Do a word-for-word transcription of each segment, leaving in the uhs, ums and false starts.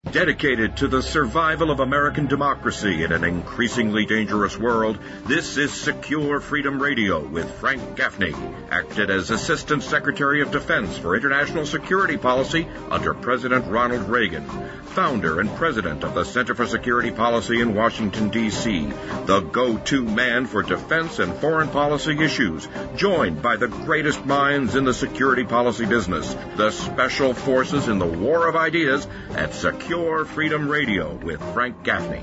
Dedicated to the survival of American democracy in an increasingly dangerous world, this is Secure Freedom Radio with Frank Gaffney, acted as Assistant Secretary of Defense for International Security Policy under President Ronald Reagan, founder and president of the Center for Security Policy in Washington, D C, the go-to man for defense and foreign policy issues, joined by the greatest minds in the security policy business, the special forces in the war of ideas at Secure Freedom Radio with Frank Gaffney.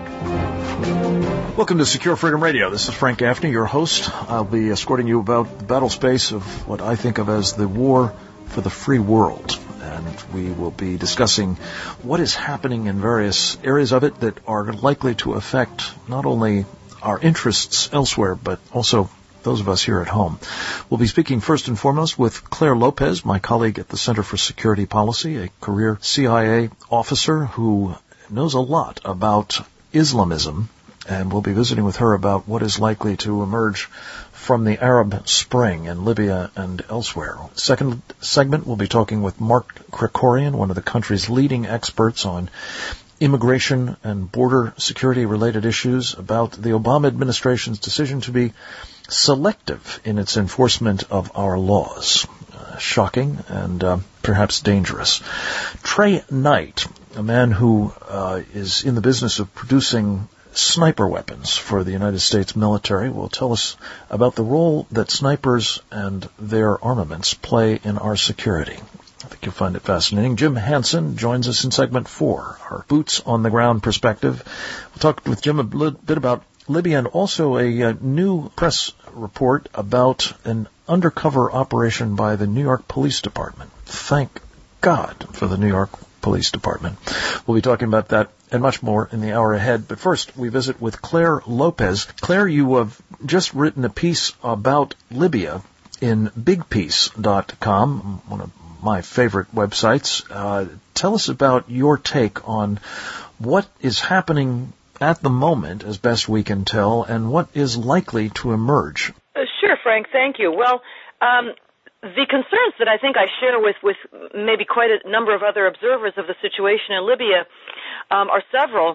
Welcome to Secure Freedom Radio. This is Frank Gaffney, your host. I'll be escorting you about the battle space of what I think of as the war for the free world. And we will be discussing what is happening in various areas of it that are likely to affect not only our interests elsewhere, but also those of us here at home. We'll be speaking first and foremost with Claire Lopez, my colleague at the Center for Security Policy, a career C I A officer who knows a lot about Islamism, and we'll be visiting with her about what is likely to emerge from the Arab Spring in Libya and elsewhere. Second segment, we'll be talking with Mark Krikorian, one of the country's leading experts on immigration and border security-related issues, about the Obama administration's decision to be selective in its enforcement of our laws. Uh, shocking and uh, perhaps dangerous. Trey Knight, a man who uh, is in the business of producing sniper weapons for the United States military, will tell us about the role that snipers and their armaments play in our security. I think you'll find it fascinating. Jim Hansen joins us in segment four, our boots-on-the-ground perspective. We'll talk with Jim a bit about Libya and also a uh, new press report about an undercover operation by the New York Police Department. Thank God for the New York Police Department. We'll be talking about that and much more in the hour ahead. But first, we visit with Claire Lopez. Claire, you have just written a piece about Libya in big piece dot com, one of my favorite websites. Uh, tell us about your take on what is happening at the moment, as best we can tell, and what is likely to emerge. Uh, sure, Frank. Thank you. Well, um, the concerns that I think I share with, with maybe quite a number of other observers of the situation in Libya um, are several.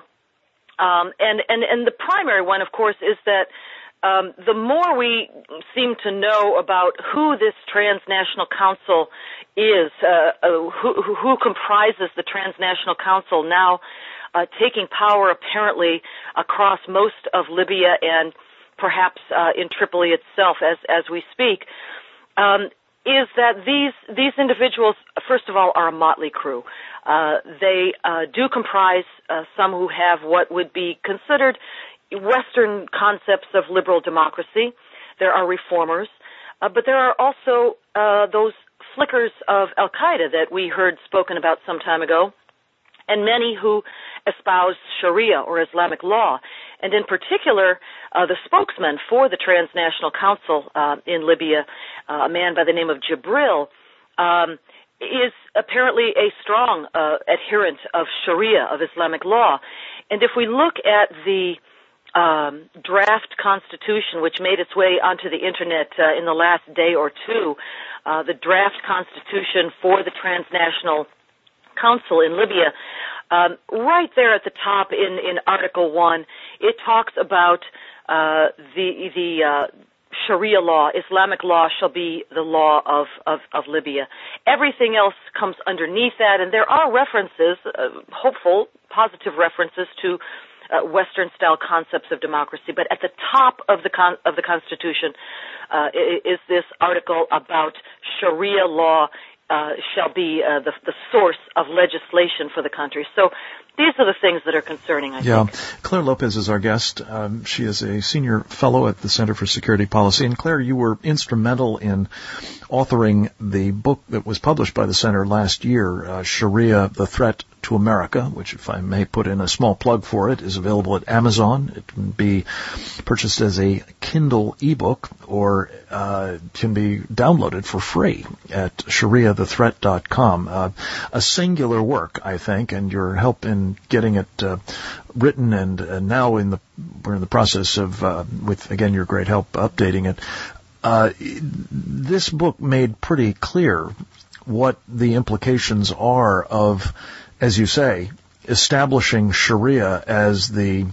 Um, and, and, and the primary one, of course, is that um, the more we seem to know about who this transnational council is, uh, uh, who, who comprises the transnational council now, Uh, taking power apparently across most of Libya and perhaps uh, in Tripoli itself as as we speak, um, is that these these individuals, first of all, are a motley crew. Uh, they uh, do comprise uh, some who have what would be considered Western concepts of liberal democracy. There are reformers, uh, but there are also uh, those flickers of Al-Qaeda that we heard spoken about some time ago, and many who espouse Sharia or Islamic law. And in particular, uh, the spokesman for the Transnational Council uh, in Libya, uh, a man by the name of Jibril, um, is apparently a strong uh, adherent of Sharia, of Islamic law. And if we look at the um, draft constitution, which made its way onto the Internet uh, in the last day or two, uh, the draft constitution for the Transnational Council in Libya, um, right there at the top in, in Article one, it talks about uh, the the uh, Sharia law, Islamic law shall be the law of, of, of Libya. Everything else comes underneath that, and there are references, uh, hopeful, positive references to uh, Western-style concepts of democracy. But at the top of the con- of the Constitution uh, is this article about Sharia law. Uh, shall be uh, the, the source of legislation for the country. So these are the things that are concerning, I yeah. think. Claire Lopez is our guest. Um, she is a senior fellow at the Center for Security Policy. And Claire, you were instrumental in authoring the book that was published by the Center last year, uh, Sharia, The Threat to America, which, if I may put in a small plug for it, is available at Amazon. It can be purchased as a Kindle ebook or uh, can be downloaded for free at sharia the threat dot com. Uh, a singular work, I think, and your help in getting it uh, written and uh, now in the we're in the process of, uh, with, again, your great help updating it. Uh, this book made pretty clear what the implications are of, as you say, establishing Sharia as the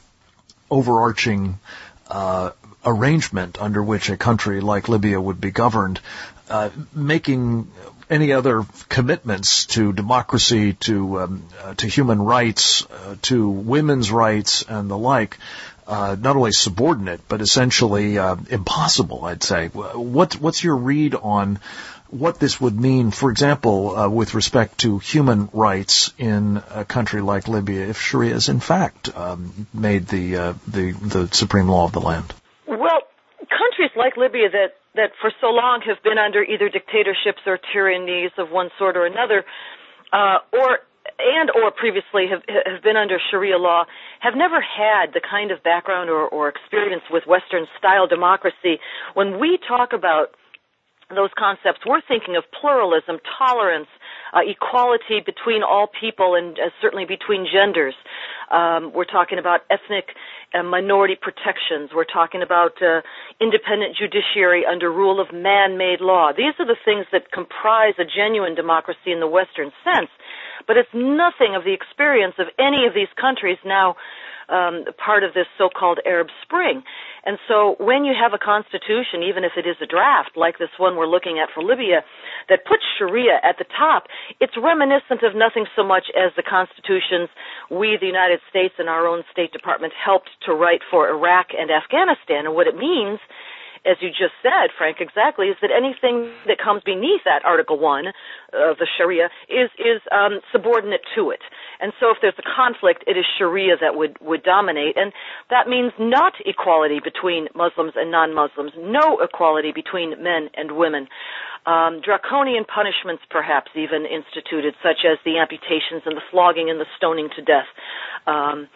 overarching uh, arrangement under which a country like Libya would be governed, uh, making any other commitments to democracy, to um, uh, to human rights, uh, to women's rights, and the like, uh, not only subordinate but essentially uh, impossible, I'd say. What what's your read on what this would mean, for example, uh, with respect to human rights in a country like Libya, if Sharia is in fact um, made the uh, the the supreme law of the land? Well, countries like Libya that that for so long have been under either dictatorships or tyrannies of one sort or another, uh, or and or previously have have been under Sharia law, have never had the kind of background or, or experience with Western-style democracy. When we talk about those concepts, we're thinking of pluralism, tolerance, uh, equality between all people and uh, certainly between genders. Um, we're talking about ethnic and minority protections. We're talking about uh, independent judiciary under rule of man-made law. These are the things that comprise a genuine democracy in the Western sense, but it's nothing of the experience of any of these countries now um, part of this so-called Arab Spring. And so when you have a constitution, even if it is a draft, like this one we're looking at for Libya, that puts Sharia at the top, it's reminiscent of nothing so much as the constitutions we, the United States, and our own State Department helped to write for Iraq and Afghanistan. And what it means, as you just said, Frank, exactly, is that anything that comes beneath that Article one of the Sharia is is um, subordinate to it. And so if there's a conflict, it is Sharia that would, would dominate. And that means not equality between Muslims and non-Muslims, no equality between men and women. Um, draconian punishments, perhaps, even instituted, such as the amputations and the flogging and the stoning to death. Um,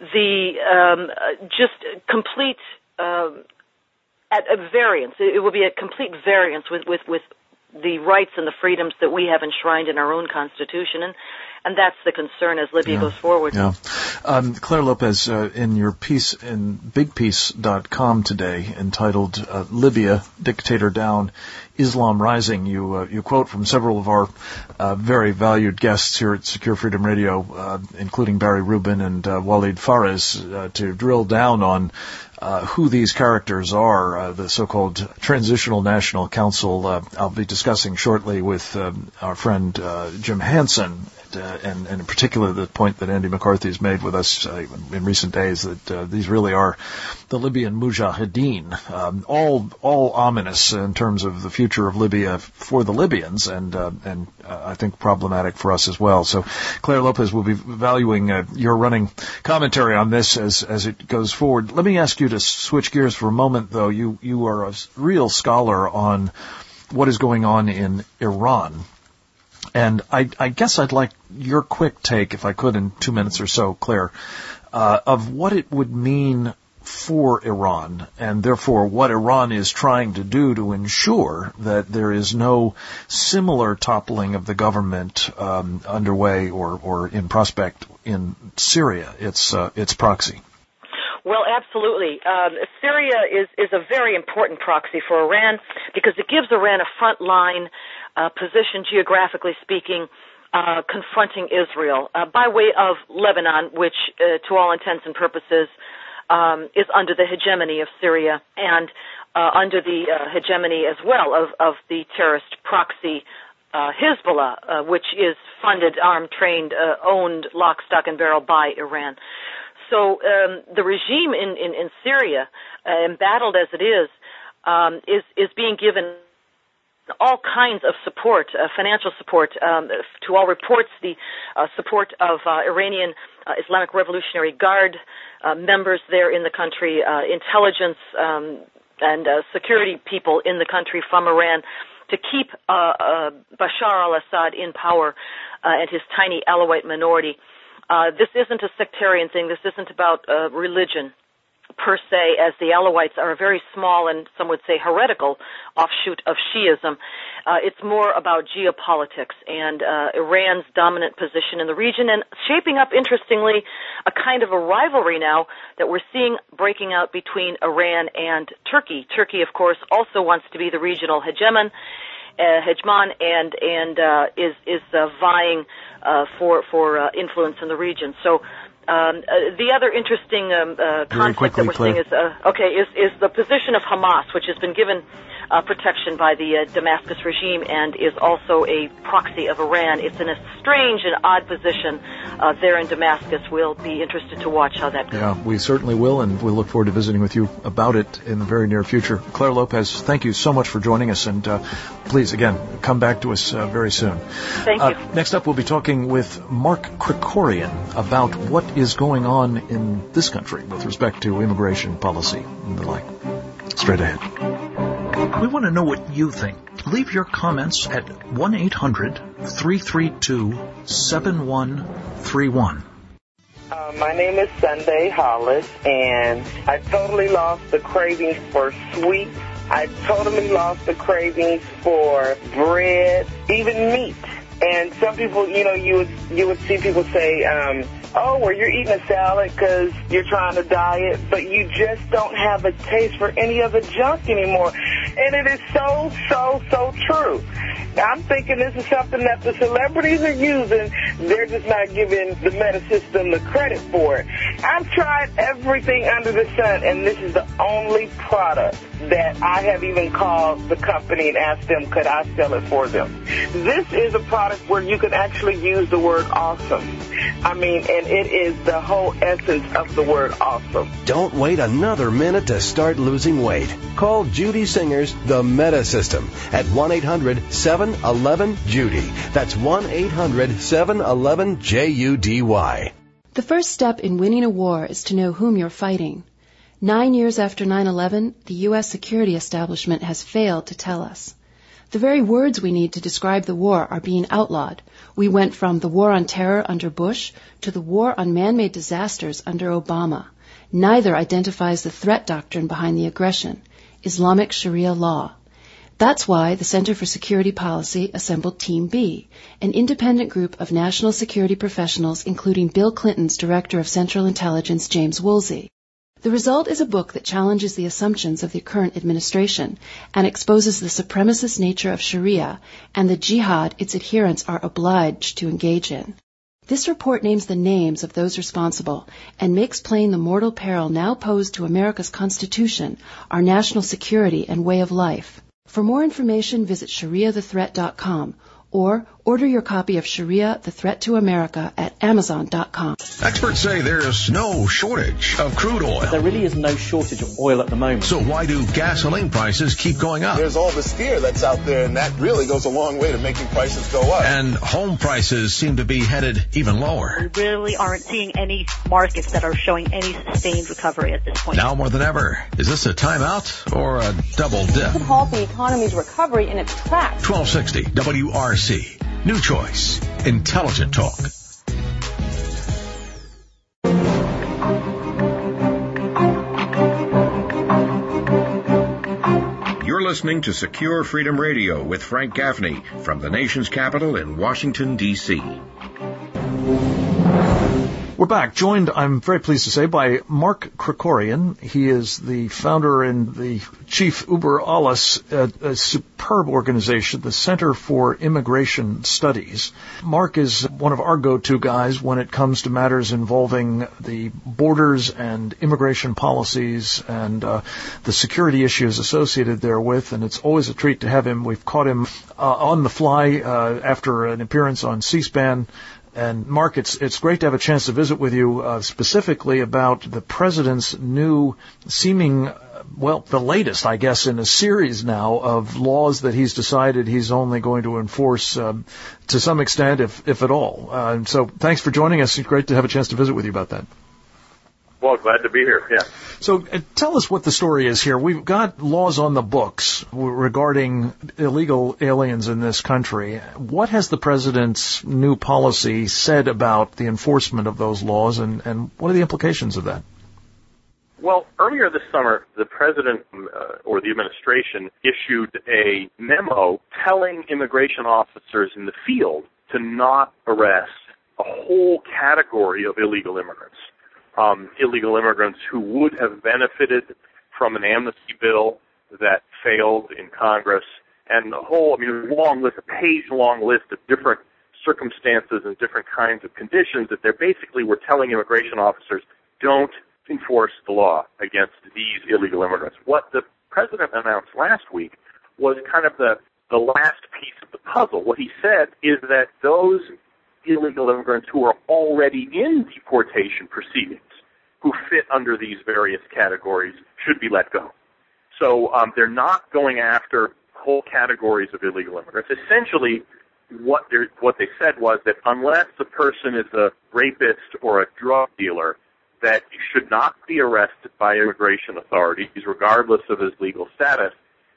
the um, just complete... Uh, At a variance. It will be a complete variance with, with, with the rights and the freedoms that we have enshrined in our own Constitution, and, and that's the concern as Libya yeah. goes forward. Yeah. Um, Claire Lopez, uh, in your piece in big piece dot com today entitled uh, Libya, Dictator Down, Islam Rising, you uh, you quote from several of our uh, very valued guests here at Secure Freedom Radio, uh, including Barry Rubin and uh, Walid Fares, uh, to drill down on Uh, who these characters are, uh, the so-called Transitional National Council. Uh, I'll be discussing shortly with um, our friend uh, Jim Hansen, uh, and, and in particular the point that Andy McCarthy has made with us uh, in recent days, that uh, these really are the Libyan Mujahideen, um, all all ominous in terms of the future of Libya for the Libyans, and uh, and uh, I think problematic for us as well. So Claire Lopez will be valuing uh, your running commentary on this as as it goes forward. Let me ask you to switch gears for a moment, though. You you are a real scholar on what is going on in Iran, and I, I guess I'd like your quick take, if I could, in two minutes or so, Claire, uh, of what it would mean for Iran, and therefore what Iran is trying to do to ensure that there is no similar toppling of the government um, underway or, or in prospect in Syria, its uh, its proxy. Well, absolutely. Um, Syria is, is a very important proxy for Iran because it gives Iran a front line uh, position, geographically speaking, uh, confronting Israel uh, by way of Lebanon, which, uh, to all intents and purposes, um, is under the hegemony of Syria and uh, under the uh, hegemony as well of, of the terrorist proxy uh, Hezbollah, uh, which is funded, armed, trained, uh, owned, lock, stock, and barrel by Iran. So um, the regime in, in, in Syria, uh, embattled as it is, um, is, is being given all kinds of support, uh, financial support, um, to all reports, the uh, support of uh, Iranian uh, Islamic Revolutionary Guard uh, members there in the country, uh, intelligence um, and uh, security people in the country from Iran to keep uh, uh, Bashar al-Assad in power uh, and his tiny Alawite minority. Uh, this isn't a sectarian thing. This isn't about uh, religion per se, as the Alawites are a very small and some would say heretical offshoot of Shiism. Uh, it's more about geopolitics and uh, Iran's dominant position in the region, and shaping up, interestingly, a kind of a rivalry now that we're seeing breaking out between Iran and Turkey. Turkey, of course, also wants to be the regional hegemon, uh, hegemon and and uh, is is uh, vying uh, for for uh, influence in the region. So. Um, uh, the other interesting um, uh, conflict quickly, that we're Claire. seeing is uh, okay is is the position of Hamas, which has been given uh, protection by the uh, Damascus regime and is also a proxy of Iran. It's in a strange and odd position uh, there in Damascus. We'll be interested to watch how that goes. Yeah, we certainly will, and we look forward to visiting with you about it in the very near future. Claire Lopez, thank you so much for joining us, and uh, please, again, come back to us uh, very soon. Thank uh, you. Next up, we'll be talking with Mark Krikorian about what is going on in this country with respect to immigration policy and the like. Straight ahead. We want to know what you think. Leave your comments at one eight hundred three three two seven one three one. Uh, my name is Sunday Hollis, and I totally lost the cravings for sweets. I totally lost the cravings for bread, even meat. And some people, you know, you would you would see people say, um, oh, well, you're eating a salad because you're trying to diet, but you just don't have a taste for any of the junk anymore. And it is so, so, so true. I'm thinking this is something that the celebrities are using. They're just not giving the meta system the credit for it. I've tried everything under the sun, and this is the only product that I have even called the company and asked them, could I sell it for them? This is a product where you can actually use the word awesome. I mean, and it is the whole essence of the word awesome. Don't wait another minute to start losing weight. Call Judy Singer's The Meta System at one eight hundred seven one one Judy. That's one eight hundred seven one one J U D Y. The first step in winning a war is to know whom you're fighting. Nine years after nine eleven, the U S security establishment has failed to tell us. The very words we need to describe the war are being outlawed. We went from the war on terror under Bush to the war on man-made disasters under Obama. Neither identifies the threat doctrine behind the aggression, Islamic Sharia law. That's why the Center for Security Policy assembled Team B, an independent group of national security professionals, including Bill Clinton's Director of Central Intelligence, James Woolsey. The result is a book that challenges the assumptions of the current administration and exposes the supremacist nature of Sharia and the jihad its adherents are obliged to engage in. This report names the names of those responsible and makes plain the mortal peril now posed to America's Constitution, our national security, and way of life. For more information, visit sharia the threat dot com or order your copy of Sharia, The Threat to America at amazon dot com. Experts say there's no shortage of crude oil. There really is no shortage of oil at the moment. So why do gasoline prices keep going up? There's all this fear that's out there, and that really goes a long way to making prices go up. And home prices seem to be headed even lower. We really aren't seeing any markets that are showing any sustained recovery at this point. Now more than ever, is this a timeout or a double dip? Could halt the economy's recovery in its tracks. twelve sixty W R C. New choice. Intelligent talk. You're listening to Secure Freedom Radio with Frank Gaffney from the nation's capital in Washington, D C We're back, joined, I'm very pleased to say, by Mark Krikorian. He is the founder and the chief uber alles at a superb organization, the Center for Immigration Studies. Mark is one of our go-to guys when it comes to matters involving the borders and immigration policies and uh, the security issues associated therewith, and it's always a treat to have him. We've caught him uh, on the fly uh, after an appearance on C-SPAN. And Mark, it's it's great to have a chance to visit with you uh, specifically about the president's new seeming, uh, well, the latest, I guess, in a series now of laws that he's decided he's only going to enforce um, to some extent, if if at all. Uh, so thanks for joining us. It's great to have a chance to visit with you about that. Well, glad to be here, yeah. So uh, tell us what the story is here. We've got laws on the books w- regarding illegal aliens in this country. What has the president's new policy said about the enforcement of those laws, and, and what are the implications of that? Well, earlier this summer, the president uh, or the administration issued a memo telling immigration officers in the field to not arrest a whole category of illegal immigrants. Um, illegal immigrants who would have benefited from an amnesty bill that failed in Congress and a whole, I mean, a long list, a page-long list of different circumstances and different kinds of conditions that they're basically were telling immigration officers, don't enforce the law against these illegal immigrants. What the president announced last week was kind of the, the last piece of the puzzle. What he said is that those illegal immigrants who are already in deportation proceedings, who fit under these various categories, should be let go. So um, they're not going after whole categories of illegal immigrants. Essentially, what, what they said was that unless the person is a rapist or a drug dealer, that he should not be arrested by immigration authorities, regardless of his legal status.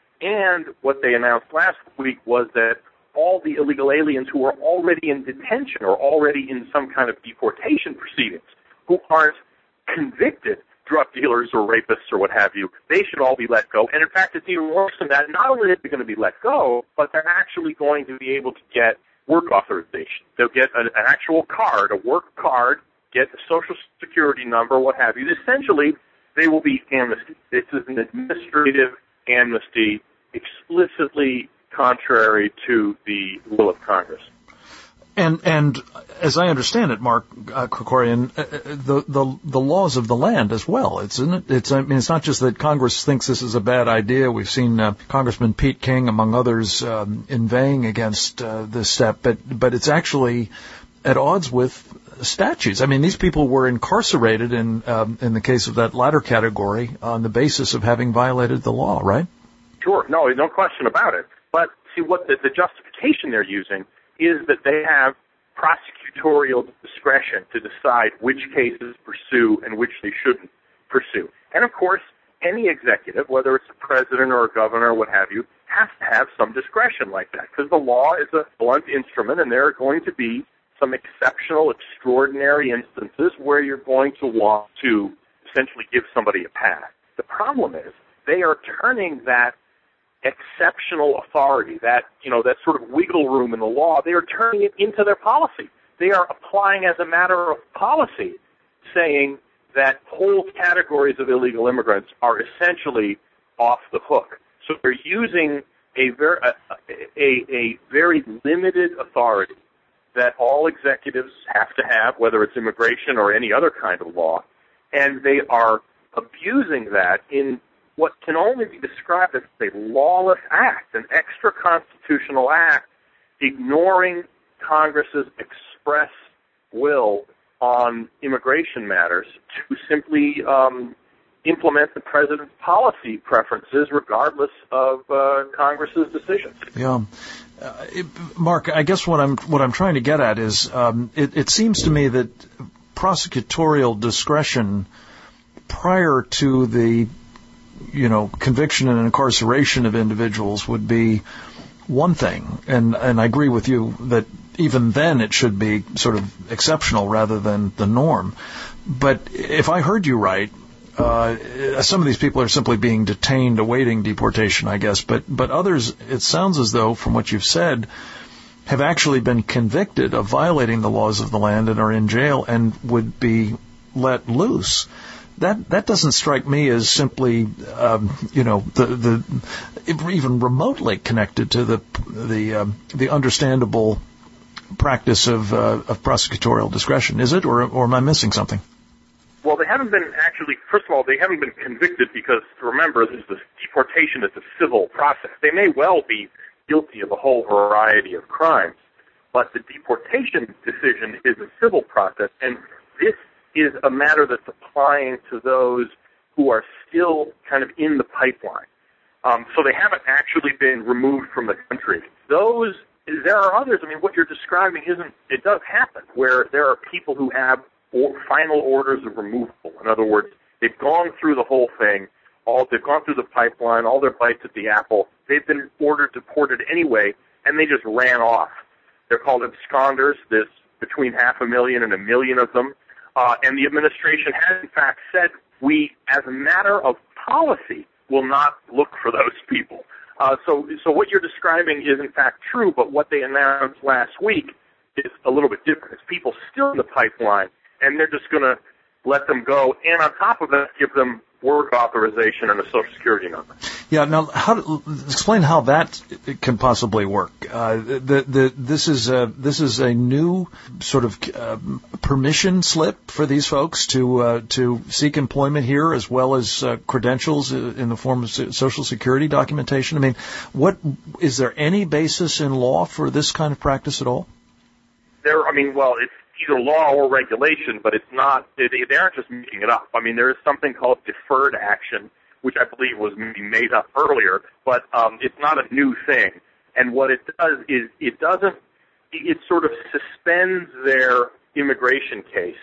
And what they announced last week was that all the illegal aliens who are already in detention or already in some kind of deportation proceedings, who aren't convicted drug dealers or rapists or what have you, they should all be let go. And in fact, it's even worse than that. Not only are they going to be let go, but they're actually going to be able to get work authorization. They'll get an, an actual card, a work card, get a social security number, what have you. Essentially, they will be amnesty. This is an administrative amnesty, explicitly contrary to the will of Congress. And and as I understand it, Mark uh, Krikorian, uh, the the the laws of the land as well. It's isn't it? It's I mean it's not just that Congress thinks this is a bad idea. We've seen uh, Congressman Pete King, among others, um, inveighing against uh, this step, but but it's actually at odds with statutes. I mean, these people were incarcerated in um, in the case of that latter category on the basis of having violated the law, right? Sure, no, no question about it. But see, what the, the justification they're using is that they have prosecutorial discretion to decide which cases pursue and which they shouldn't pursue. And of course, any executive, whether it's a president or a governor or what have you, has to have some discretion like that, because the law is a blunt instrument, and there are going to be some exceptional, extraordinary instances where you're going to want to essentially give somebody a pass. The problem is they are turning that exceptional authority, that, you know, that sort of wiggle room in the law, they are turning it into their policy. They are applying as a matter of policy, saying that whole categories of illegal immigrants are essentially off the hook. So they're using a very, a, a, a very limited authority that all executives have to have, whether it's immigration or any other kind of law, and they are abusing that in what can only be described as a lawless act, an extra-constitutional act, ignoring Congress's express will on immigration matters to simply um, implement the president's policy preferences regardless of uh, Congress's decisions. Yeah. Uh, it, Mark, I guess what I'm what I'm trying to get at is um, it, it seems to me that prosecutorial discretion prior to the you know, conviction and incarceration of individuals would be one thing. And, and I agree with you that even then it should be sort of exceptional rather than the norm. But if I heard you right, uh, some of these people are simply being detained awaiting deportation, I guess. But, but others, it sounds as though, from what you've said, have actually been convicted of violating the laws of the land and are in jail and would be let loose. That that doesn't strike me as simply, um, you know, the the even remotely connected to the the um, the understandable practice of uh, of prosecutorial discretion, is it, or or am I missing something? Well, they haven't been actually. First of all, they haven't been convicted because, remember, this is deportation is a civil process. They may well be guilty of a whole variety of crimes, but the deportation decision is a civil process, and this is a matter that's applying to those who are still kind of in the pipeline. Um, so they haven't actually been removed from the country. Those, there are others. I mean, what you're describing isn't, it does happen, where there are people who have or, final orders of removal. In other words, they've gone through the whole thing, all, they've gone through the pipeline, all their bites at the apple. They've been ordered deported anyway, and they just ran off. They're called absconders. There's between half a million and a million of them. Uh, and the administration has, in fact, said we, as a matter of policy, will not look for those people. Uh, so, so what you're describing is, in fact, true, but what they announced last week is a little bit different. It's people still in the pipeline, and they're just going to let them go, and on top of that, give them work authorization and a Social Security number. Yeah. Now, how do, explain how that can possibly work? Uh, the, the, this is a, this is a new sort of uh, permission slip for these folks to uh, to seek employment here, as well as uh, credentials in the form of Social Security documentation. I mean, what is there any basis in law for this kind of practice at all? There, I mean, well, it's either law or regulation, but it's not. They, they aren't just making it up. I mean, there is something called deferred action, which I believe was maybe made up earlier, but um, it's not a new thing. And what it does is it doesn't, it sort of suspends their immigration case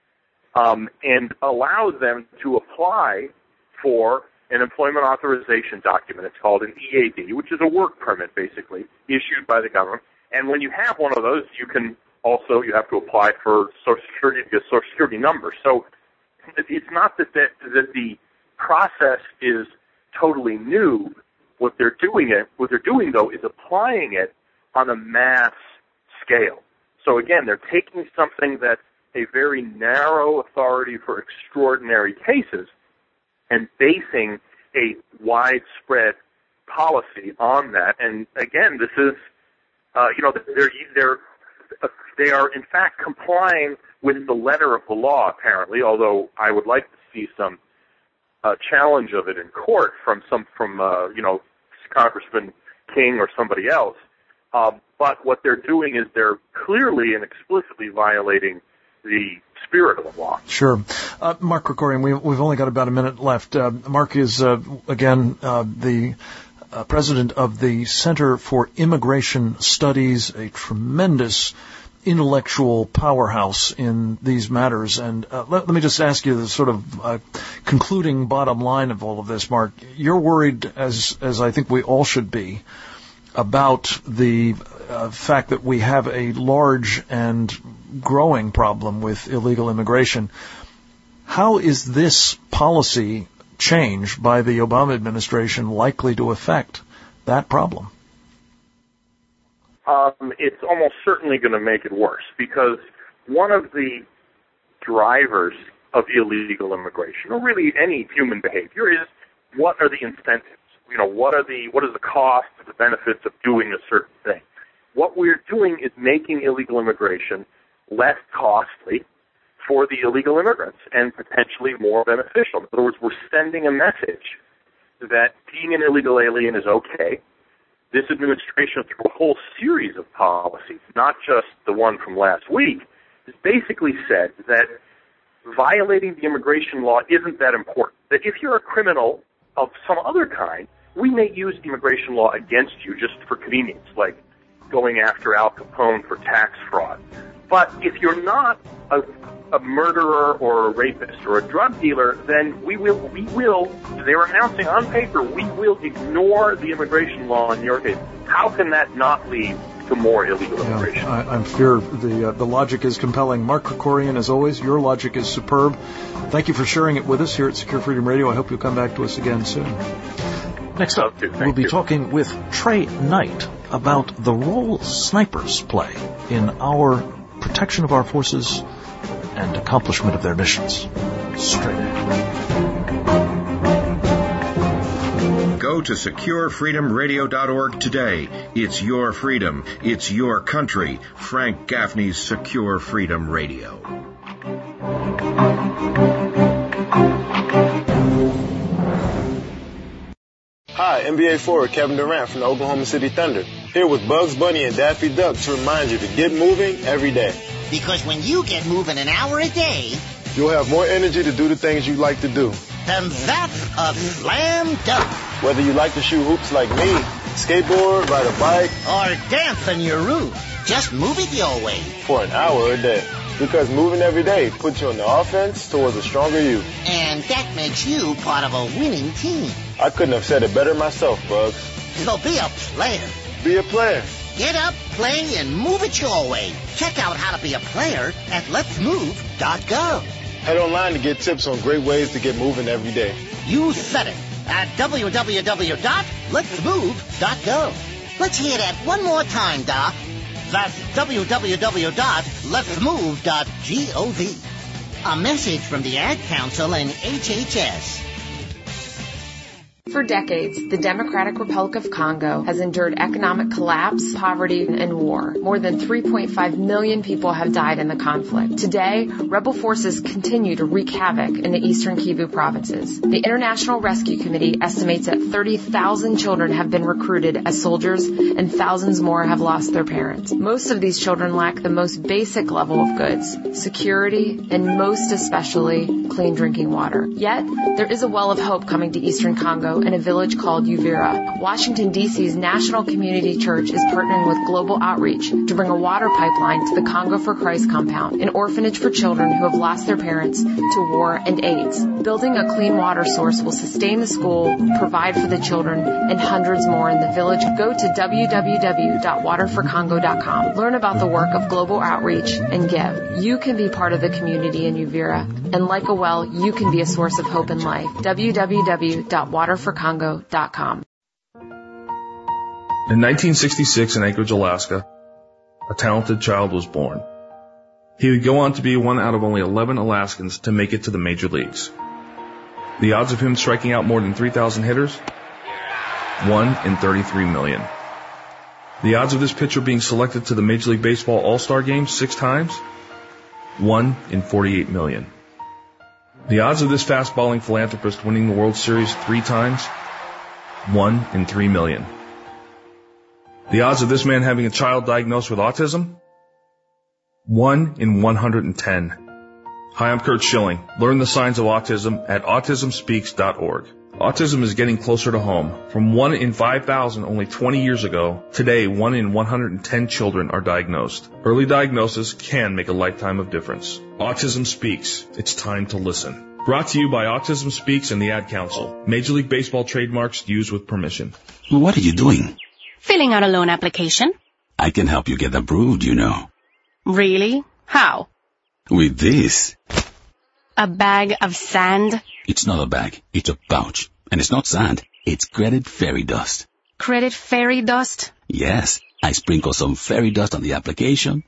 um, and allows them to apply for an employment authorization document. It's called an E A D, which is a work permit, basically, issued by the government. And when you have one of those, you can also, you have to apply for Social Security to get a Social Security number. So it's not that, that, that the process is totally new. What they're doing it, what they're doing though, is applying it on a mass scale. So again, they're taking something that's a very narrow authority for extraordinary cases and basing a widespread policy on that. And again, this is, uh, you know, they're they're uh, they are in fact complying with the letter of the law, apparently. Although I would like to see some uh, challenge of it in court from some from uh, you know Congressman King or somebody else. Uh, but what they're doing is they're clearly and explicitly violating the spirit of the law. Sure. Uh, Mark Krikorian, we, we've only got about a minute left. Uh, Mark is, uh, again, uh, the uh, president of the Center for Immigration Studies, a tremendous intellectual powerhouse in these matters. And uh, let, let me just ask you the sort of uh, concluding bottom line of all of this, Mark. You're worried, as as I think we all should be, about the uh, fact that we have a large and growing problem with illegal immigration. How is this policy change by the Obama administration likely to affect that problem? Um, it's almost certainly going to make it worse, because one of the drivers of illegal immigration, or really any human behavior, is what are the incentives? You know, what are the what is the cost, the benefits of doing a certain thing? What we're doing is making illegal immigration less costly for the illegal immigrants and potentially more beneficial. In other words, we're sending a message that being an illegal alien is okay. This administration, through a whole series of policies, not just the one from last week, has basically said that violating the immigration law isn't that important. That if you're a criminal of some other kind, we may use immigration law against you just for convenience, like going after Al Capone for tax fraud. But if you're not a, a murderer or a rapist or a drug dealer, then we will, we will, they're announcing on paper, we will ignore the immigration law in your case. How can that not lead to more illegal yeah, immigration? I, I'm sure the uh, the logic is compelling. Mark Krikorian, as always, your logic is superb. Thank you for sharing it with us here at Secure Freedom Radio. I hope you'll come back to us again soon. Next up, we'll be talking with Trey Knight about the role snipers play in our protection of our forces and accomplishment of their missions. Straight ahead. Go to secure freedom radio dot org today. It's your freedom. It's your country. Frank Gaffney's Secure Freedom Radio. Hi, N B A forward Kevin Durant from the Oklahoma City Thunder, here with Bugs Bunny and Daffy Duck to remind you to get moving every day. Because when you get moving an hour a day, you'll have more energy to do the things you like to do. Then that's a slam dunk. Whether you like to shoot hoops like me, skateboard, ride a bike, or dance on your roof, just move it your way. For an hour a day. Because moving every day puts you on the offense towards a stronger you. And that makes you part of a winning team. I couldn't have said it better myself, Bugs. So be a player. Be a player. Get up, play, and move it your way. Check out how to be a player at lets move dot gov. Head online to get tips on great ways to get moving every day. You said it at w w w dot lets move dot gov. Let's hear that one more time, Doc. That's w w w dot lets move dot gov. A message from the Ad Council and H H S. For decades, the Democratic Republic of Congo has endured economic collapse, poverty, and war. More than three point five million people have died in the conflict. Today, rebel forces continue to wreak havoc in the eastern Kivu provinces. The International Rescue Committee estimates that thirty thousand children have been recruited as soldiers and thousands more have lost their parents. Most of these children lack the most basic level of goods, security, and most especially clean drinking water. Yet, there is a well of hope coming to eastern Congo in a village called Uvira. Washington, D C's National Community Church is partnering with Global Outreach to bring a water pipeline to the Congo for Christ compound, an orphanage for children who have lost their parents to war and AIDS. Building a clean water source will sustain the school, provide for the children, and hundreds more in the village. Go to w w w dot water for congo dot com. Learn about the work of Global Outreach and give. You can be part of the community in Uvira, and like a well, you can be a source of hope and life. w w w dot water for congo dot com. In nineteen sixty-six in Anchorage, Alaska, a talented child was born. He would go on to be one out of only eleven Alaskans to make it to the major leagues. The odds of him striking out more than three thousand hitters? one in thirty-three million. The odds of this pitcher being selected to the Major League Baseball All-Star Game six times? one in forty-eight million. The odds of this fast-balling philanthropist winning the World Series three times? one in three million. The odds of this man having a child diagnosed with autism? one in one hundred ten. Hi, I'm Kurt Schilling. Learn the signs of autism at autism speaks dot org. Autism is getting closer to home. From one in five thousand only twenty years ago, today one in one hundred ten children are diagnosed. Early diagnosis can make a lifetime of difference. Autism Speaks. It's time to listen. Brought to you by Autism Speaks and the Ad Council. Major League Baseball trademarks used with permission. What are you doing? Filling out a loan application. I can help you get approved, you know. Really? How? With this. A bag of sand? It's not a bag. It's a pouch. And it's not sand. It's credit fairy dust. Credit fairy dust? Yes. I sprinkle some fairy dust on the application,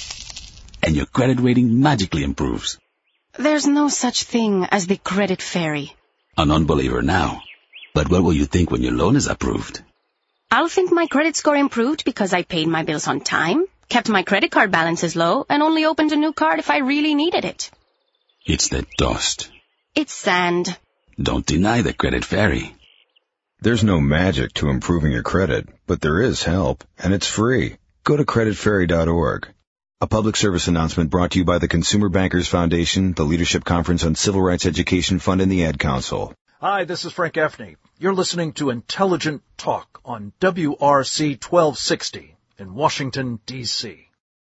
and your credit rating magically improves. There's no such thing as the credit fairy. An unbeliever now. But what will you think when your loan is approved? I'll think my credit score improved because I paid my bills on time, kept my credit card balances low, and only opened a new card if I really needed it. It's the dust. It's sand. Don't deny the credit fairy. There's no magic to improving your credit, but there is help, and it's free. Go to credit fairy dot org. A public service announcement brought to you by the Consumer Bankers Foundation, the Leadership Conference on Civil Rights Education Fund, and the Ad Council. Hi, this is Frank Gaffney. You're listening to Intelligent Talk on W R C twelve sixty in Washington, D C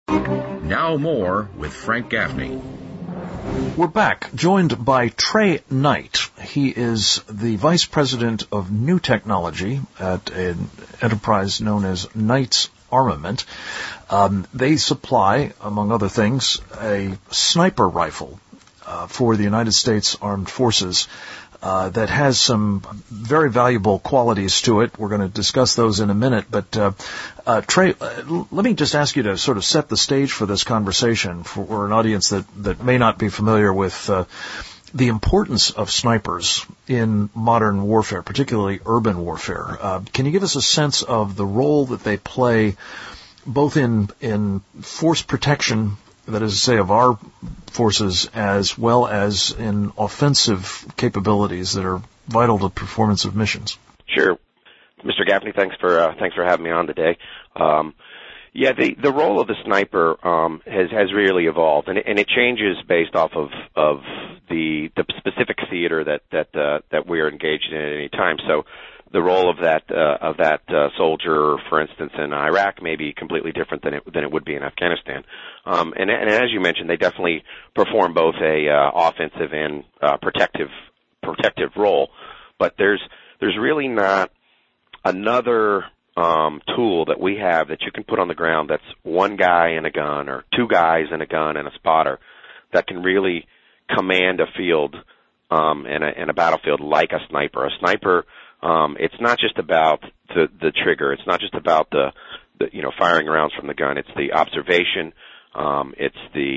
Now more with Frank Gaffney. We're back, joined by Trey Knight. He is the Vice President of New Technology at an enterprise known as Knight's Armament. Um, they supply, among other things, a sniper rifle uh, for the United States Armed Forces uh, that has some very valuable qualities to it. We're going to discuss those in a minute. But, uh, uh, Trey, uh, let me just ask you to sort of set the stage for this conversation for an audience that, that may not be familiar with uh, the importance of snipers in modern warfare, particularly urban warfare. Uh, can you give us a sense of the role that they play both in in force protection, that is to say, of our forces, as well as in offensive capabilities that are vital to performance of missions? Sure. Mister Gaffney, thanks for uh, thanks for having me on today. Um, yeah, the the role of the sniper um, has has really evolved, and it, and it changes based off of of the the specific theater that that uh, that we are engaged in at any time. So, the role of that uh, of that uh, soldier, for instance, in Iraq, may be completely different than it than it would be in Afghanistan. Um, and, and as you mentioned, they definitely perform both a uh, offensive and uh, protective protective role. But there's there's really not another um, tool that we have that you can put on the ground that's one guy and a gun, or two guys and a gun and a spotter, that can really command a field um, and, a, and a battlefield like a sniper. A sniper. Um, it's not just about the, the trigger. It's not just about the, the, you know, firing rounds from the gun. It's the observation. Um, it's the,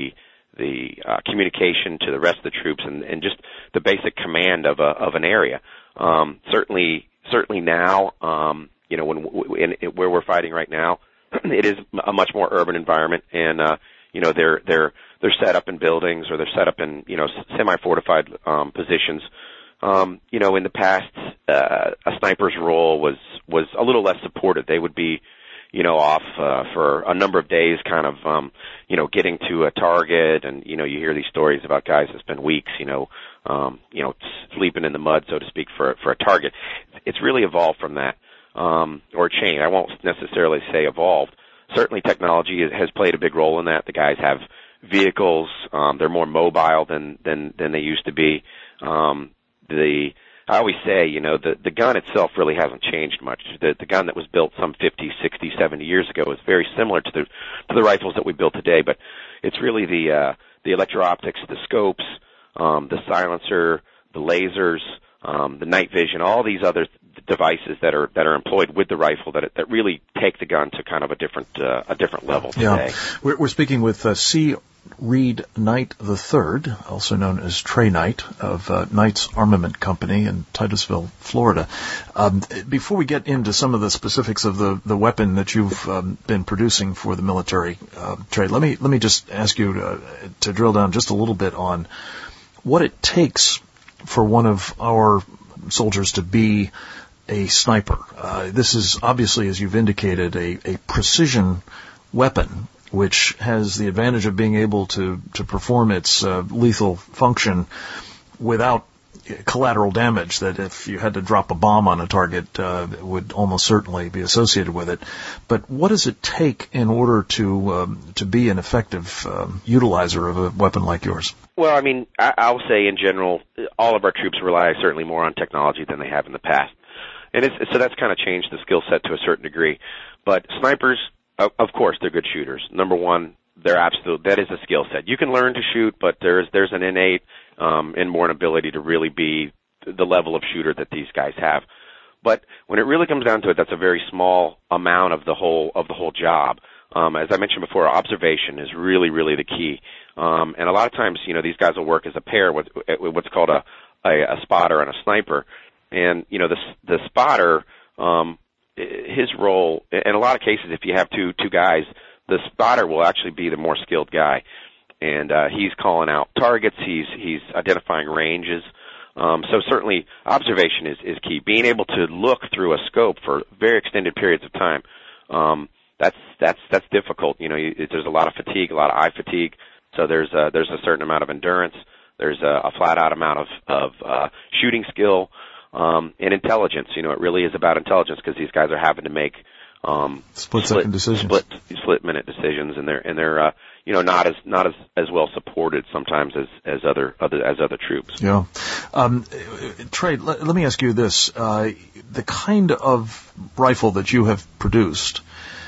the uh, communication to the rest of the troops, and, and just the basic command of a of an area. Um, certainly, certainly now, um, you know, when in, in where we're fighting right now, it is a much more urban environment, and uh, you know, they're they're they're set up in buildings, or they're set up in, you know, semi-fortified um, positions. Um, you know, in the past, uh, a sniper's role was was a little less supported. They would be, you know, off uh, for a number of days, kind of, um, you know, getting to a target, and you know, you hear these stories about guys that spend weeks, you know, um, you know, sleeping in the mud, so to speak, for for a target. It's really evolved from that, um, or changed. I won't necessarily say evolved. Certainly, technology has played a big role in that. The guys have vehicles; um, they're more mobile than than than they used to be. Um, the I always say, you know, the, the gun itself really hasn't changed much. The, the gun that was built some fifty, sixty, seventy years ago is very similar to the to the rifles that we build today, but it's really the uh, the electro-optics, the scopes, um, the silencer, the lasers, um, the night vision, all these other devices that are that are employed with the rifle that that really take the gun to kind of a different uh, a different level today. Yeah, we're, we're speaking with uh, C. Reed Knight the Third, also known as Trey Knight of uh, Knight's Armament Company in Titusville, Florida. Um, before we get into some of the specifics of the, the weapon that you've um, been producing for the military, uh, Trey, let me let me just ask you to, to drill down just a little bit on what it takes for one of our soldiers to be a sniper. Uh, this is obviously, as you've indicated, a, a precision weapon, which has the advantage of being able to, to perform its uh, lethal function without collateral damage that if you had to drop a bomb on a target uh, would almost certainly be associated with it. But what does it take in order to um, to be an effective um, utilizer of a weapon like yours? Well, I mean, I, I'll say in general, all of our troops rely certainly more on technology than they have in the past. And it's, so that's kind of changed the skill set to a certain degree. But snipers, of course, they're good shooters. Number one, they're absolute. That is a skill set. You can learn to shoot, but there's there's an innate um, inborn ability to really be the level of shooter that these guys have. But when it really comes down to it, that's a very small amount of the whole of the whole job. Um, as I mentioned before, observation is really really the key. Um, and a lot of times, you know, these guys will work as a pair with, with what's called a, a a spotter and a sniper. And you know, the the spotter. Um, his role, in a lot of cases, if you have two two guys, the spotter will actually be the more skilled guy, and uh, he's calling out targets, he's he's identifying ranges. Um, so certainly, observation is is key. Being able to look through a scope for very extended periods of time, um, that's that's that's difficult. You know, you, there's a lot of fatigue, a lot of eye fatigue. So there's a, there's a certain amount of endurance. There's a, a flat out amount of of uh, shooting skill. Um, and intelligence, you know, it really is about intelligence because these guys are having to make um, split second decisions, split split minute decisions, and they're and they're uh, you know not as not as, as well supported sometimes as, as other other as other troops. Yeah, um, Trey, let, let me ask you this: uh, the kind of rifle that you have produced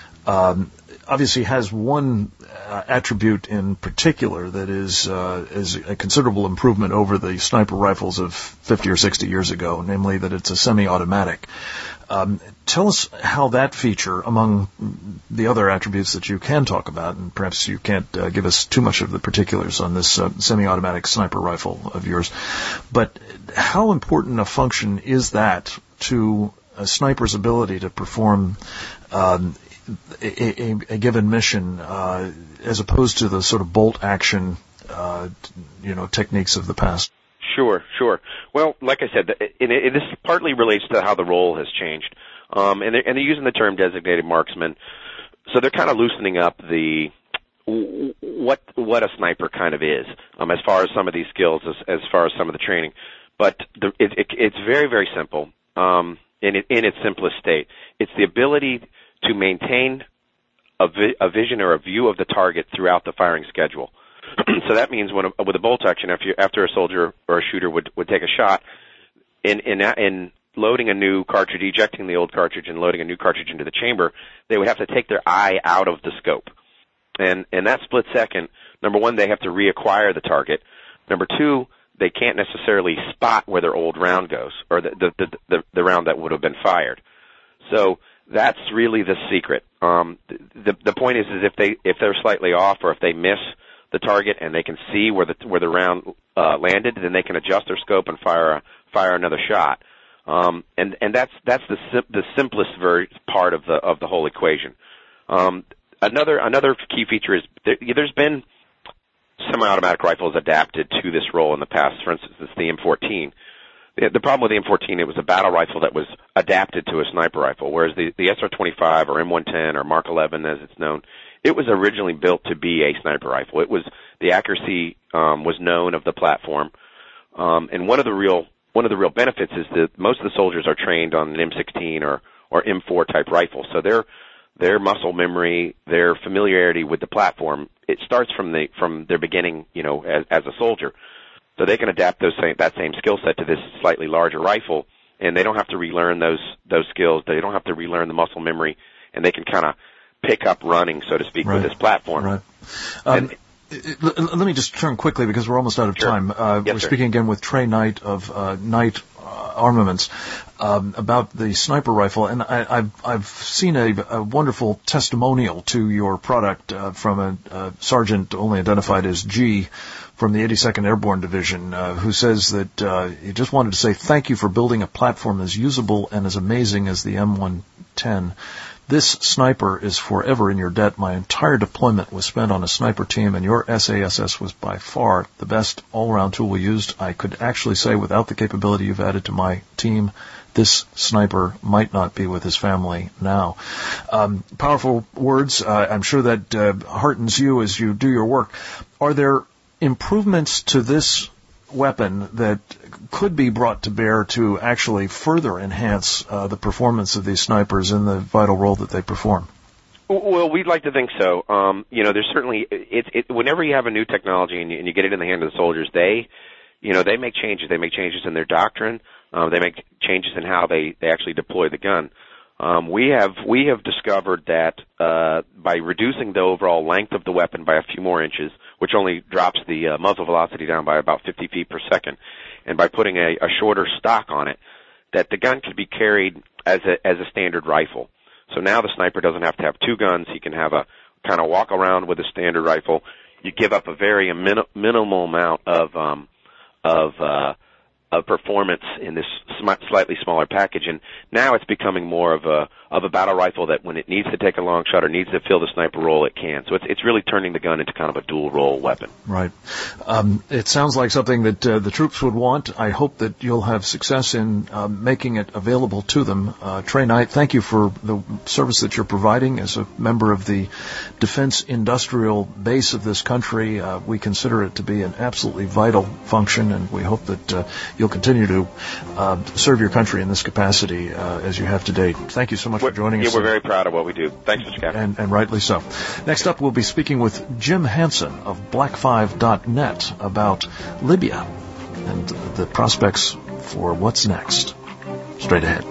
um, obviously has one uh, attribute in particular that is uh, is a considerable improvement over the sniper rifles of fifty or sixty years ago, namely that it's a semi-automatic. Um, tell us how that feature, among the other attributes that you can talk about, and perhaps you can't uh, give us too much of the particulars on this uh, semi-automatic sniper rifle of yours, but how important a function is that to a sniper's ability to perform um, A, a, a given mission, uh, as opposed to the sort of bolt action, uh, you know, techniques of the past? Sure, sure. Well, like I said, it, it, it, this partly relates to how the role has changed, um, and they're, and they're using the term designated marksman, so they're kind of loosening up the what what a sniper kind of is, um, as far as some of these skills, as, as far as some of the training. But the, it, it, it's very, very simple, um, in, it, in its simplest state. It's the ability to maintain a, vi- a vision or a view of the target throughout the firing schedule. So that means when a, with a bolt action, after, you, after a soldier or a shooter would, would take a shot, in, in, in loading a new cartridge, ejecting the old cartridge and loading a new cartridge into the chamber, they would have to take their eye out of the scope. And in that split second, number one, they have to reacquire the target. Number two, they can't necessarily spot where their old round goes, or the, the, the, the, the round that would have been fired. So that's really the secret. Um, the, the point is, is if they if they're slightly off or if they miss the target and they can see where the where the round uh, landed, then they can adjust their scope and fire a, fire another shot. Um, and and that's that's the sim- the simplest ver- part of the of the whole equation. Um, another another key feature is there, there's been semi-automatic rifles adapted to this role in the past. For instance, it's the M fourteen. The, the problem with the M fourteen, it was a battle rifle that was adapted to a sniper rifle, whereas the, the S R twenty-five or M one ten or Mark eleven, as it's known, it was originally built to be a sniper rifle. It was the accuracy um, was known of the platform, um, and one of the real one of the real benefits is that most of the soldiers are trained on an M sixteen or or M four type rifle, so their their muscle memory, their familiarity with the platform, it starts from the from their beginning, you know, as, as a soldier. So they can adapt those same, that same skill set to this slightly larger rifle, and they don't have to relearn those those skills. They don't have to relearn the muscle memory, and they can kind of pick up running, so to speak, right. with this platform. Right. Um, and, let me just turn quickly because we're almost out of sure. time. Uh, yes, we're sir. speaking again with Trey Knight of uh, Knight uh, Armaments um, about the sniper rifle, and I, I've, I've seen a, a wonderful testimonial to your product uh, from a, a sergeant only identified as G from the eighty-second Airborne Division, uh, who says that uh, he just wanted to say thank you for building a platform as usable and as amazing as the M one ten. This sniper is forever in your debt. My entire deployment was spent on a sniper team, and your S A S S was by far the best all-around tool we used. I could actually say without the capability you've added to my team, this sniper might not be with his family now. Um, powerful words. Uh, I'm sure that uh, heartens you as you do your work. Are there improvements to this weapon that could be brought to bear to actually further enhance uh, the performance of these snipers in the vital role that they perform? Well, we'd like to think so. Um, you know, there's certainly it, it, whenever you have a new technology and you, and you get it in the hands of the soldiers, they, you know, they make changes. They make changes in their doctrine. Um, they make changes in how they, they actually deploy the gun. Um, we have we have discovered that uh, by reducing the overall length of the weapon by a few more inches, which only drops the uh, muzzle velocity down by about fifty feet per second, and by putting a, a shorter stock on it, that the gun can be carried as a as a standard rifle. So now the sniper doesn't have to have two guns. He can have a kind of walk around with a standard rifle. You give up a very min- minimal amount of um, of uh, of performance in this sm- slightly smaller package, and now it's becoming more of a of a battle rifle that when it needs to take a long shot or needs to fill the sniper role, it can. So it's it's really turning the gun into kind of a dual role weapon. Right. Um, it sounds like something that uh, the troops would want. I hope that you'll have success in uh, making it available to them. Uh, Trey Knight, thank you for the service that you're providing as a member of the defense industrial base of this country. Uh, we consider it to be an absolutely vital function, and we hope that uh, you'll continue to uh, serve your country in this capacity uh, as you have to date. Thank you so much we're, for joining yeah, us. Yeah, we're very proud of what we do. Thanks, Mister Gaffney. And, and rightly so. Next up, we'll be speaking with Jim Hansen of black five dot net about Libya and the prospects for what's next. Straight ahead.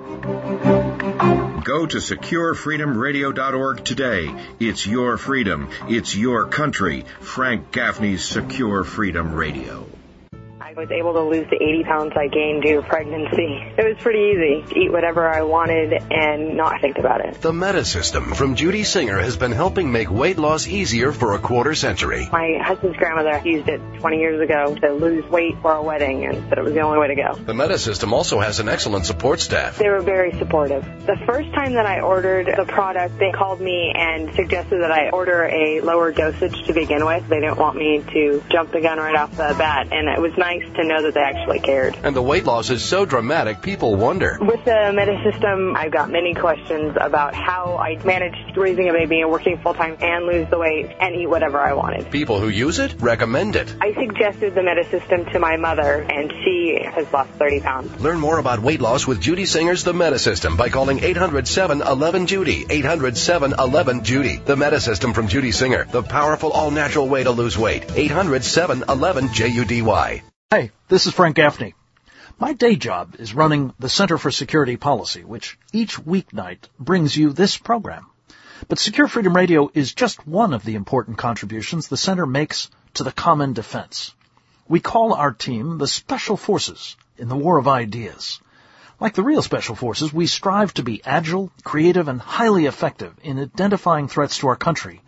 Go to secure freedom radio dot org today. It's your freedom. It's your country. Frank Gaffney's Secure Freedom Radio. I was able to lose the eighty pounds I gained due to pregnancy. It was pretty easy to eat whatever I wanted and not think about it. The Meta System from Judy Singer has been helping make weight loss easier for a quarter century. My husband's grandmother used it twenty years ago to lose weight for a wedding and said it was the only way to go. The Meta System also has an excellent support staff. They were very supportive. The first time that I ordered the product, they called me and suggested that I order a lower dosage to begin with. They didn't want me to jump the gun right off the bat, and it was nice to know that they actually cared. And the weight loss is so dramatic, people wonder. With the Meta System, I've got many questions about how I managed raising a baby and working full-time and lose the weight and eat whatever I wanted. People who use it recommend it. I suggested the Meta System to my mother, and she has lost thirty pounds. Learn more about weight loss with Judy Singer's The Meta System by calling eight hundred, seven one one, Judy. eight hundred, seven one one, Judy. The Meta System from Judy Singer. The powerful, all-natural way to lose weight. eight hundred, seven one one, J U D Y. Hey, this is Frank Gaffney. My day job is running the Center for Security Policy, which each weeknight brings you this program. But Secure Freedom Radio is just one of the important contributions the Center makes to the common defense. We call our team the Special Forces in the War of Ideas. Like the real Special Forces, we strive to be agile, creative, and highly effective in identifying threats to our country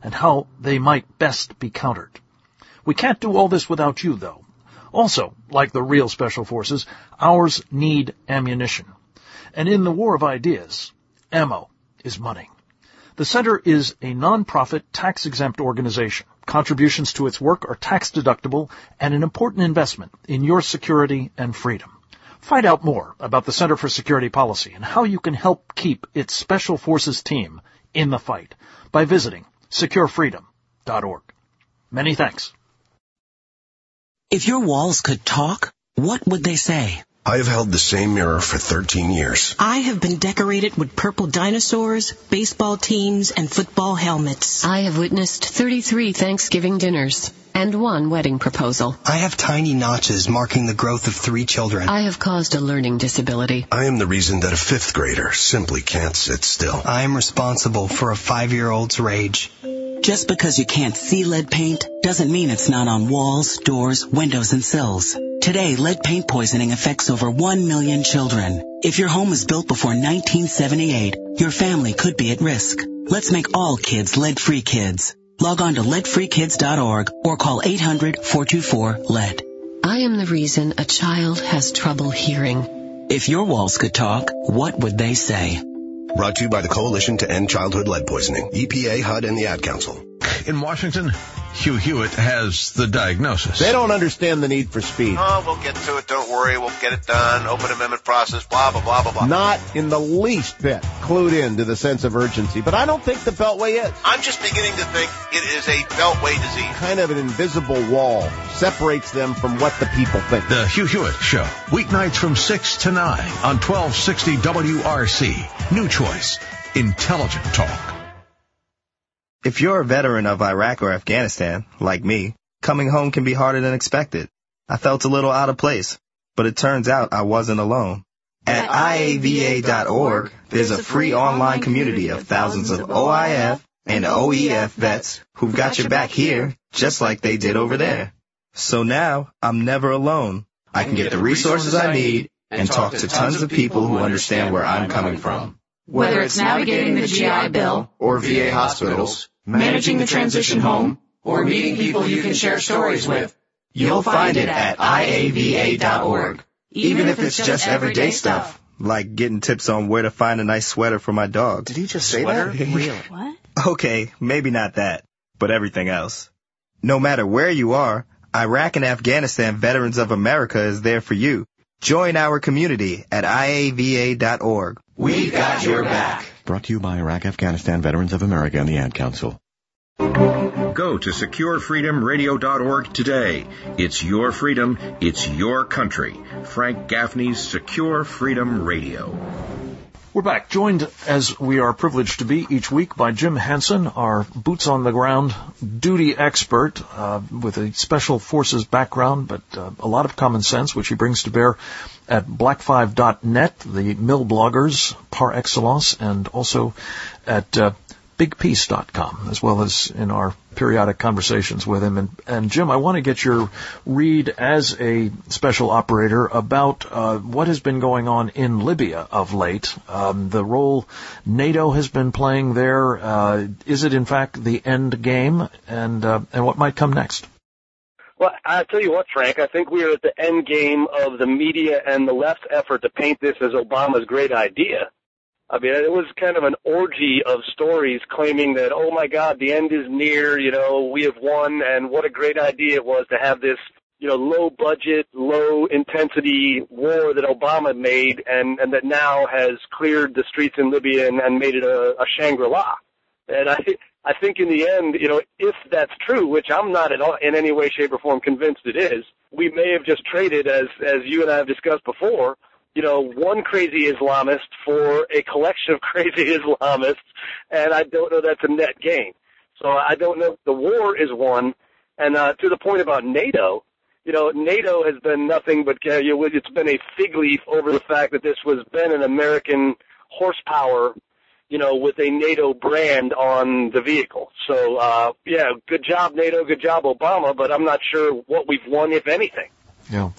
and how they might best be countered. We can't do all this without you, though. Also, like the real special forces, ours need ammunition. And in the war of ideas, ammo is money. The Center is a non-profit, tax-exempt organization. Contributions to its work are tax-deductible and an important investment in your security and freedom. Find out more about the Center for Security Policy and how you can help keep its Special Forces team in the fight by visiting secure freedom dot org. Many thanks. If your walls could talk, what would they say? I have held the same mirror for thirteen years. I have been decorated with purple dinosaurs, baseball teams, and football helmets. I have witnessed thirty-three Thanksgiving dinners and one wedding proposal. I have tiny notches marking the growth of three children. I have caused a learning disability. I am the reason that a fifth grader simply can't sit still. I am responsible for a five-year-old's rage. Just because you can't see lead paint doesn't mean it's not on walls, doors, windows, and sills. Today, lead paint poisoning affects over one million children. If your home was built before nineteen seventy-eight, your family could be at risk. Let's make all kids lead-free kids. Log on to lead free kids dot org or call eight hundred, four two four, lead. I am the reason a child has trouble hearing. If your walls could talk, what would they say? Brought to you by the Coalition to End Childhood Lead Poisoning, E P A, H U D, and the Ad Council. In Washington, Hugh Hewitt has the diagnosis. They don't understand the need for speed. Oh, we'll get to it. Don't worry. We'll get it done. Open amendment process, blah, blah, blah, blah, blah. Not in the least bit clued in to the sense of urgency. But I don't think the Beltway is. I'm just beginning to think it is a Beltway disease. Kind of an invisible wall separates them from what the people think. The Hugh Hewitt Show, weeknights from six to nine on twelve sixty W R C. New choice, intelligent talk. If you're a veteran of Iraq or Afghanistan, like me, coming home can be harder than expected. I felt a little out of place, but it turns out I wasn't alone. At I A V A dot org, there's a free online community of thousands of O I F and O E F vets who've got your back here, just like they did over there. So now, I'm never alone. I can get the resources I need and talk to tons of people who understand where I'm coming from. Whether it's navigating the G I Bill or V A hospitals, managing the transition home, or meeting people you can share stories with, you'll find it at I A V A dot org. Even if it's just everyday stuff. Like getting tips on where to find a nice sweater for my dog. Did he just say Sweater? that? Really? What? Okay, maybe not that, but everything else. No matter where you are, Iraq and Afghanistan Veterans of America is there for you. Join our community at I A V A dot org. We've got your back. Brought to you by Iraq Afghanistan Veterans of America and the Ad Council. Go to secure freedom radio dot org today. It's your freedom. It's your country. Frank Gaffney's Secure Freedom Radio. We're back, joined as we are privileged to be each week by Jim Hansen, our boots-on-the-ground duty expert uh, with a special forces background, but uh, a lot of common sense, which he brings to bear at black five dot net, the mill bloggers par excellence, and also at uh, big peace dot com, as well as in our periodic conversations with him. And, and Jim, I want to get your read as a special operator about uh, what has been going on in Libya of late, um, the role NATO has been playing there. Uh, is it, in fact, the end game, and uh, and what might come next? Well, I'll tell you what, Frank, I think we are at the end game of the media and the left's effort to paint this as Obama's great idea. I mean, it was kind of an orgy of stories claiming that, oh, my God, the end is near, you know, we have won, and what a great idea it was to have this, you know, low-budget, low-intensity war that Obama made and, and that now has cleared the streets in Libya and, and made it a, a Shangri-La. And I I think in the end, you know, if that's true, which I'm not at all in any way, shape, or form convinced it is, we may have just traded, as as you and I have discussed before, you know, one crazy Islamist for a collection of crazy Islamists, and I don't know that's a net gain. So I don't know. The war is won, and uh, to the point about NATO, you know, NATO has been nothing but, uh, you know, it's been a fig leaf over the fact that this was been an American horsepower, you know, with a NATO brand on the vehicle. So, uh, yeah, good job, NATO, good job, Obama, but I'm not sure what we've won, if anything. Yeah.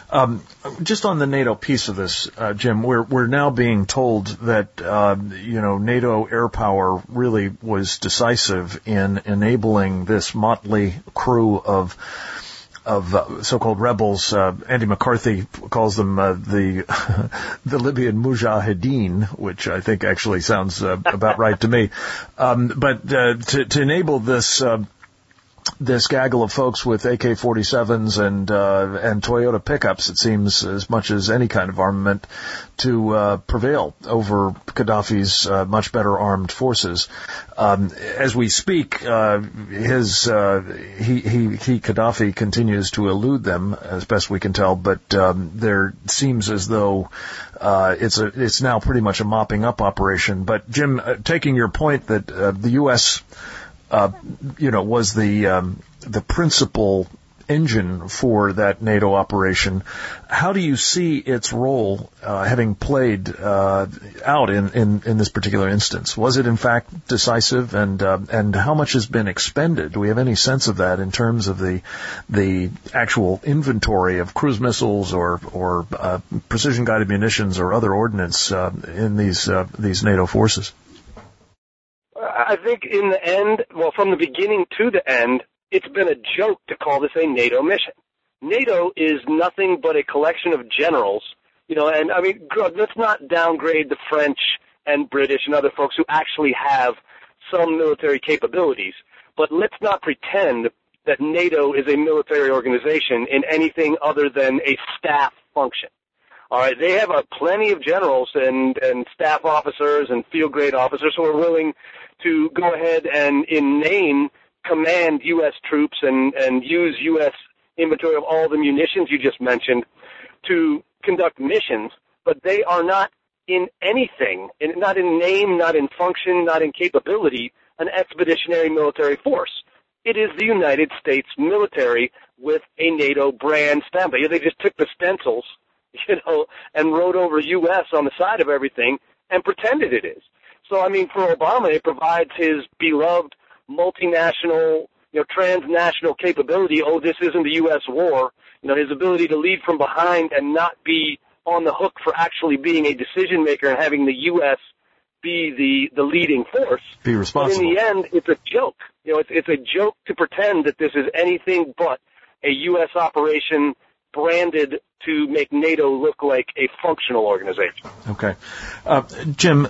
Um, just on the NATO piece of this, uh, Jim, we're we're now being told that uh, you know NATO air power really was decisive in enabling this motley crew of of uh, so-called rebels. Uh, Andy McCarthy calls them uh, the the Libyan Mujahideen, which I think actually sounds uh, about right to me. Um, but uh, to, to enable this. Uh, This gaggle of folks with A K forty-sevens and uh, and Toyota pickups, it seems, as much as any kind of armament, to uh, prevail over Gaddafi's uh, much better armed forces. Um, as we speak, uh, his uh, he he he Gaddafi continues to elude them as best we can tell, but um, there seems as though uh, it's a it's now pretty much a mopping up operation. But Jim, uh, taking your point that uh, the U S Uh, you know, was the um, the principal engine for that NATO operation. How do you see its role uh, having played uh, out in, in, in this particular instance? Was it in fact decisive, and uh, and how much has been expended? Do we have any sense of that in terms of the the actual inventory of cruise missiles or or uh, precision guided munitions or other ordnance uh, in these uh, these NATO forces? I think in the end, well, from the beginning to the end, it's been a joke to call this a NATO mission. NATO is nothing but a collection of generals, you know, and I mean, let's not downgrade the French and British and other folks who actually have some military capabilities, but let's not pretend that NATO is a military organization in anything other than a staff function. All right, they have a plenty of generals and, and staff officers and field grade officers who are willing to go ahead and, in name, command U S troops and, and use U S inventory of all the munitions you just mentioned to conduct missions, but they are not in anything, in, not in name, not in function, not in capability, an expeditionary military force. It is the United States military with a NATO brand stamp. They just took the stencils, you know, and wrote over U S on the side of everything and pretended it is. So, I mean, for Obama, it provides his beloved multinational, you know, transnational capability. Oh, this isn't the U S war. You know, his ability to lead from behind and not be on the hook for actually being a decision maker and having the U S be the, the leading force. Be responsible. But in the end, it's a joke. You know, it's, it's a joke to pretend that this is anything but a U S operation branded to make NATO look like a functional organization. Okay. Uh, Jim,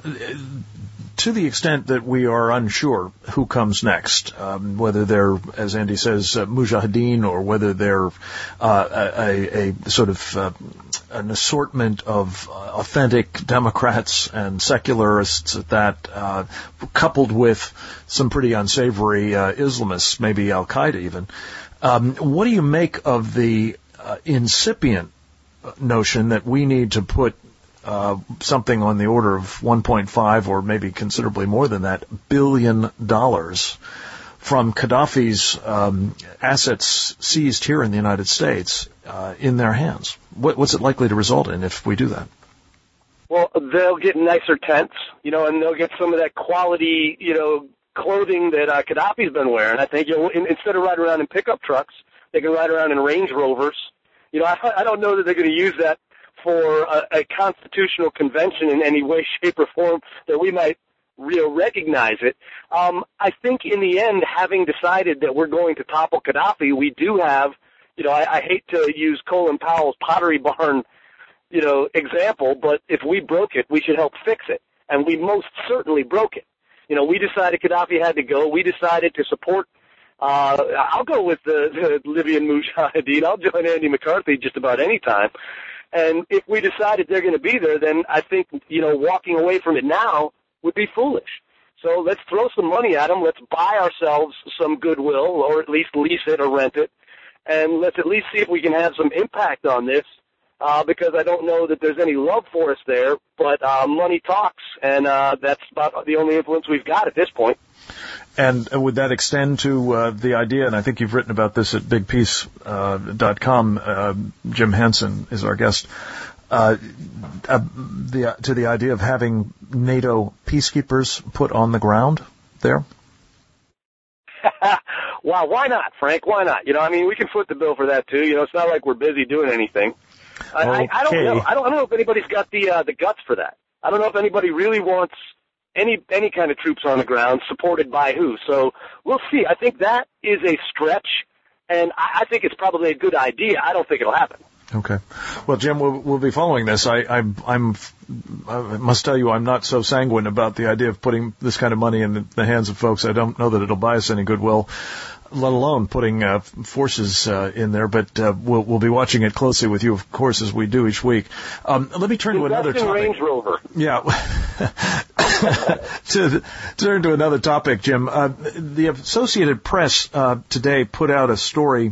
to the extent that we are unsure who comes next, um, whether they're, as Andy says, uh, Mujahideen, or whether they're uh, a, a sort of uh, an assortment of authentic Democrats and secularists at that, uh, coupled with some pretty unsavory uh, Islamists, maybe Al-Qaeda even. Um, what do you make of the uh, incipient notion that we need to put Uh, something on the order of one point five or maybe considerably more than that billion dollars from Gaddafi's um, assets seized here in the United States uh, in their hands? What, what's it likely to result in if we do that? Well, they'll get nicer tents, you know, and they'll get some of that quality, you know, clothing that uh, Gaddafi's been wearing. I think, you know, in, instead of riding around in pickup trucks, they can ride around in Range Rovers. You know, I, I don't know that they're going to use that for a, a constitutional convention in any way, shape, or form that we might you know, recognize it. Um, I think in the end, having decided that we're going to topple Gaddafi, we do have, you know, I, I hate to use Colin Powell's Pottery Barn, you know, example, but if we broke it, we should help fix it. And we most certainly broke it. You know, we decided Gaddafi had to go. We decided to support Uh, I'll go with the, the Libyan Mujahideen. I'll join Andy McCarthy just about any time. And if we decided they're going to be there, then I think, you know, walking away from it now would be foolish. So let's throw some money at them. Let's buy ourselves some goodwill, or at least lease it or rent it. And let's at least see if we can have some impact on this, uh, because I don't know that there's any love for us there, but uh, money talks, and uh, that's about the only influence we've got at this point. And would that extend to uh, the idea, and I think you've written about this at big piece dot com, uh, Jim Hansen is our guest, uh, uh, the, to the idea of having NATO peacekeepers put on the ground there? Wow, why not, Frank? Why not? You know, I mean, we can foot the bill for that, too. You know, it's not like we're busy doing anything. I, I, I don't know. I don't, I don't know if anybody's got the uh, the guts for that. I don't know if anybody really wants any any kind of troops on the ground, supported by who. So we'll see. I think that is a stretch, and I, I think it's probably a good idea. I don't think it'll happen. Okay. Well, Jim, we'll, we'll be following this. I, I, I'm, I must tell you, I'm not so sanguine about the idea of putting this kind of money in the hands of folks. I don't know that it'll buy us any goodwill, let alone putting uh, forces uh, in there. But uh, we'll, we'll be watching it closely with you, of course, as we do each week. Um, let me turn to another topic. Range Rover. Yeah. to turn to another topic, Jim. Uh, the Associated Press uh, today put out a story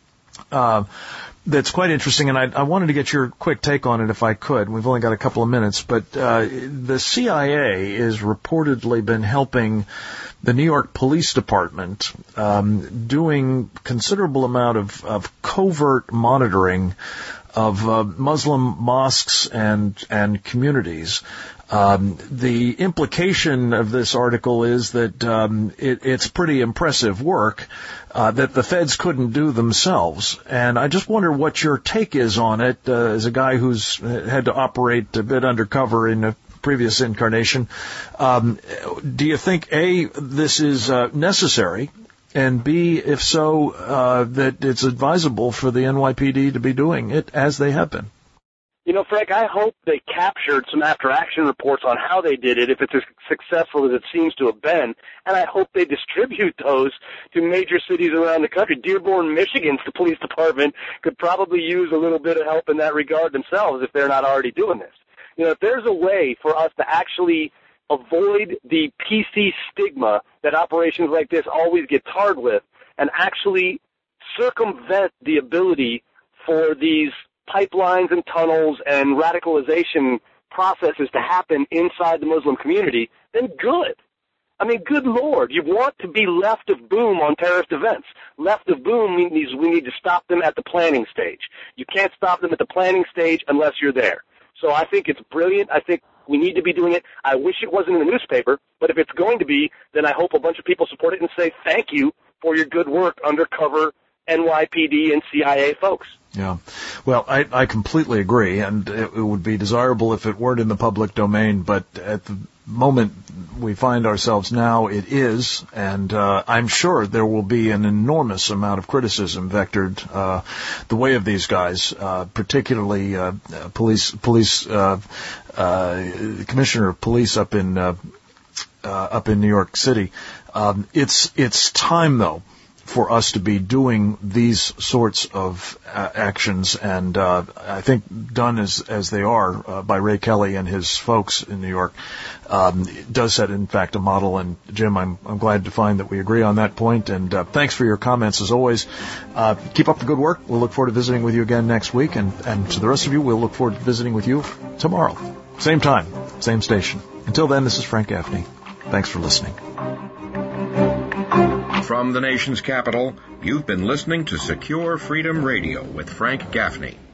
uh that's quite interesting, and I, I wanted to get your quick take on it if I could. We've only got a couple of minutes, but uh, the C I A is reportedly been helping the New York Police Department um, doing considerable amount of, of covert monitoring of uh, Muslim mosques and and communities. Um, the implication of this article is that um, it, it's pretty impressive work uh, that the feds couldn't do themselves. And I just wonder what your take is on it uh, as a guy who's had to operate a bit undercover in a previous incarnation. Um, do you think, A, this is uh, necessary, and B, if so, uh, that it's advisable for the N Y P D to be doing it as they have been? You know, Frank, I hope they captured some after-action reports on how they did it, if it's as successful as it seems to have been, and I hope they distribute those to major cities around the country. Dearborn, Michigan's the police department could probably use a little bit of help in that regard themselves if they're not already doing this. You know, if there's a way for us to actually avoid the P C stigma that operations like this always get tarred with, and actually circumvent the ability for these pipelines and tunnels and radicalization processes to happen inside the Muslim community, then good. I mean, good Lord, you want to be left of boom on terrorist events. Left of boom means we need to stop them at the planning stage. You can't stop them at the planning stage unless you're there. So I think it's brilliant. I think we need to be doing it. I wish it wasn't in the newspaper, but if it's going to be, then I hope a bunch of people support it and say thank you for your good work, undercover N Y P D and C I A folks. Yeah. Well, I, I completely agree, and it, it would be desirable if it weren't in the public domain, but at the moment we find ourselves now, it is, and uh, I'm sure there will be an enormous amount of criticism vectored uh, the way of these guys, uh, particularly uh, police, police, uh, uh, commissioner of police up in uh, uh, up in New York City. Um, it's it's time though for us to be doing these sorts of uh, actions, and uh, I think done as as they are uh, by Ray Kelly and his folks in New York um, does set, in fact, a model. And Jim, I'm I'm glad to find that we agree on that point. And uh, thanks for your comments as always. Uh, keep up the good work. We'll look forward to visiting with you again next week, and and to the rest of you, we'll look forward to visiting with you tomorrow, same time, same station. Until then, this is Frank Gaffney. Thanks for listening. From the nation's capital, you've been listening to Secure Freedom Radio with Frank Gaffney.